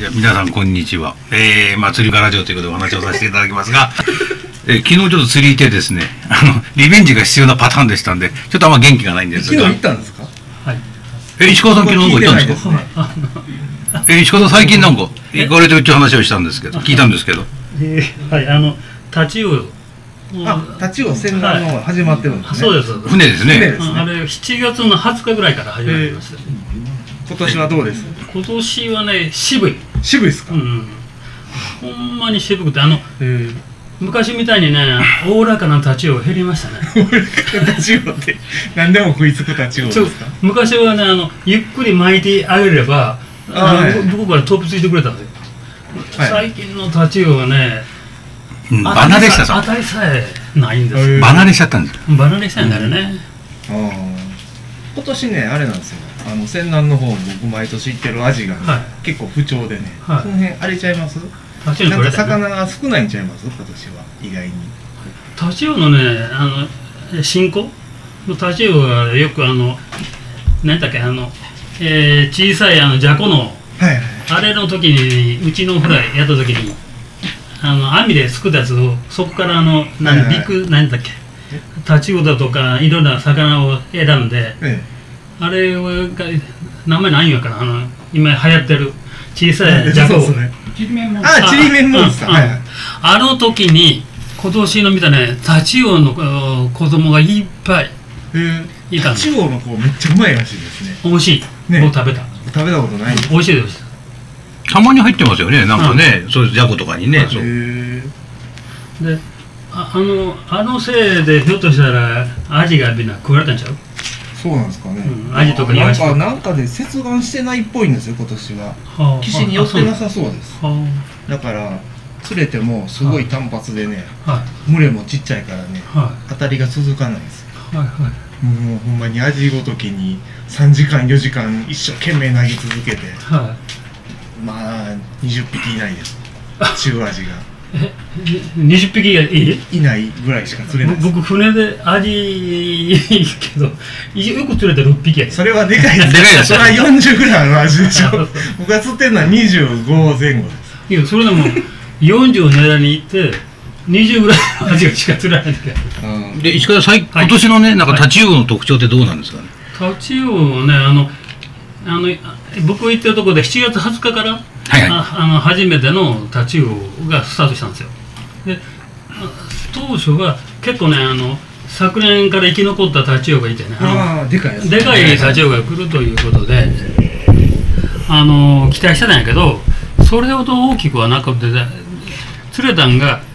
じゃあ皆さんこんにちは。釣りがラジオということでお話をさせていただきますが、昨日ちょっと釣り行ってですね、リベンジが必要なパターンでしたんで、ちょっとあんま元気がないんですが。 昨日行ったんですか？ はい。石川さん昨日なんか行ったんですか？石川さん最近なんか行かれてるっていう話をしたんですけど、聞いたんですけど。 はい、タチウオ。 タチウオ船団の始まってるんですね。 そうです。 船ですね。 あれ7月の20日ぐらいから始まりました。 今年はどうです？ 今年はね、渋い。 渋いですか？ ほんまに渋くて、昔みたいにね、おおらかなタチウオ減りましたね。 おおらかなタチウオって何でも食いつくタチウオですか？ 昔はね、ゆっくり巻いてあげれば向こうから飛びついてくれたんですよ。最近のタチウオはね、 離れしたさ、 当たりさえないんですよ。 離れしちゃったんです。 離れしたんだよね。 今年ね、あれなんですよ。船南の方も僕毎年行ってるアジがね、結構不調でね、その辺荒れちゃいます？なんか魚が少ないんちゃいます？今年は意外に。 タチウオのね、新子のタチウオはよく何だっけ、小さいじゃこの、あれの時にうちのフライやった時に網ですくったやつをそこから何だっけ、タチウオだとかいろんな魚を選んで、あれが名前何やかな、今流行ってる小さいじゃこ。 ちりめんモンスター。 あの時に今年の見たね、タチウオの子供がいっぱいいたんです。 タチウオの子めっちゃうまいらしいですね。 美味しい。もう食べたことない。美味しいです。 たまに入ってますよね、なんかね、そういうじゃことかにね。 で、せいでひょっとしたらアジがみんな食われたんちゃう？ そうなんですかね。 アジとかなんかで接岸してないっぽいんですよ、今年は。岸に寄ってなさそうです。だから釣れてもすごい単発でね、群れもちっちゃいからね、当たりが続かないです。もうほんまにアジごときに3時間4時間一生懸命投げ続けて、まあ20匹いないです。中アジが。 20匹がいないぐらいしか釣れないです。 僕船でアジいいけどよく釣れて6匹や。 それはでかいです。でかいです。それは40ぐらいのアジでしょ。僕が釣ってるのは25前後です。 いや、それでも40を狙いに行って20ぐらいのアジがしか釣らないんだけど。 で、石川さん、今年のね、なんかタチウオの特徴ってどうなんですかね？ タチウオはね、僕行ってるところで7月20日から初めてのタチウオがスタートしたんですよ。で、当初は結構ね、昨年から生き残ったタチウオがいてね、 でかいタチウオが来るということで期待してたんやけど、それほど大きくはなくて、釣れたんが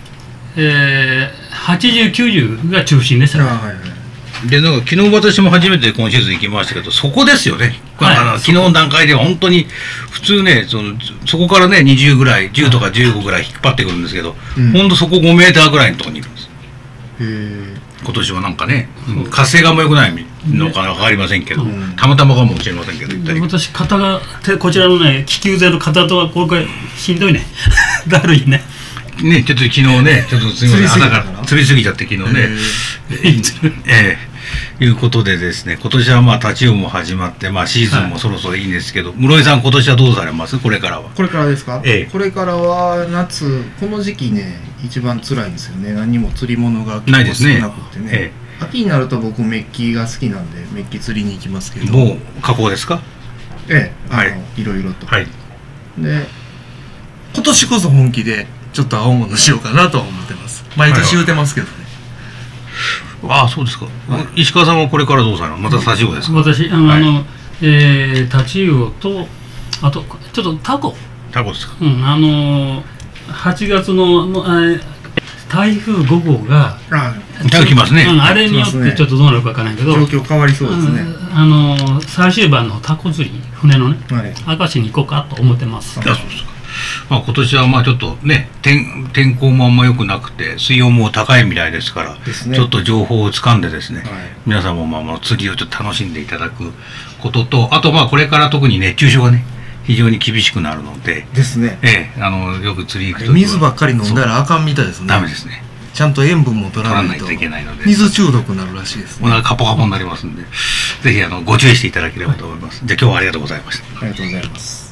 80、90が中心でしたね。 で、なんか昨日私も初めて今シーズン行きましたけど、そこですよね。昨日の段階では本当に普通ね、そこからね20ぐらい、10とか15ぐらい引っ張ってくるんですけど、本当そこ5メーターぐらいのところにいるんです。今年はなんかね、活性があんま良くないのかな、分かりませんけど、たまたまかもしれませんけど、 私肩がこちらのね気球勢の肩とはこれしんどいね。だるいね。 ね、ちょっと昨日ね、ちょっとすみません、朝から釣りすぎちゃって昨日ね。いうことでですね、今年はまあタチウオも始まって、まあシーズンもそろそろいいんですけど、室井さん今年はどうされます？これからは。 これからですか？これからは夏、この時期ね、一番辛いんですよね。何も釣り物がないですね。 少なくてね。秋になると僕メッキが好きなんで、メッキ釣りに行きますけど。 もう加工ですか？ いろいろと。で、今年こそ本気でちょっと青物しようかなとは思ってます。毎年言うてますけどね。 ああ、そうですか。石川さんはこれからどうされるの？またタチウオですか？ 私タチウオとあとちょっとタコですか？ 8月の台風5号が来ますね。 あれによってちょっとどうなるかわからないけど、 状況変わりそうですね。 最終盤のタコ釣り、船のね、明石に行こうかと思ってます。 そうですか。まあ今年はまあちょっとね、天候もあんま良くなくて水温も高いみたいですから、ちょっと情報をつかんでですね、皆さんもまあ釣りをちょっと楽しんでいただくことと、あとまあこれから特に熱中症がね非常に厳しくなるのでですね。 よく釣り行くと水ばっかり飲んだらあかんみたいですね。 ダメですね。 ちゃんと塩分も取らないといけないので、 水中毒になるらしいですね。 お腹カポカポになりますんで、ぜひご注意していただければと思います。じゃあ今日はありがとうございました。 ありがとうございます。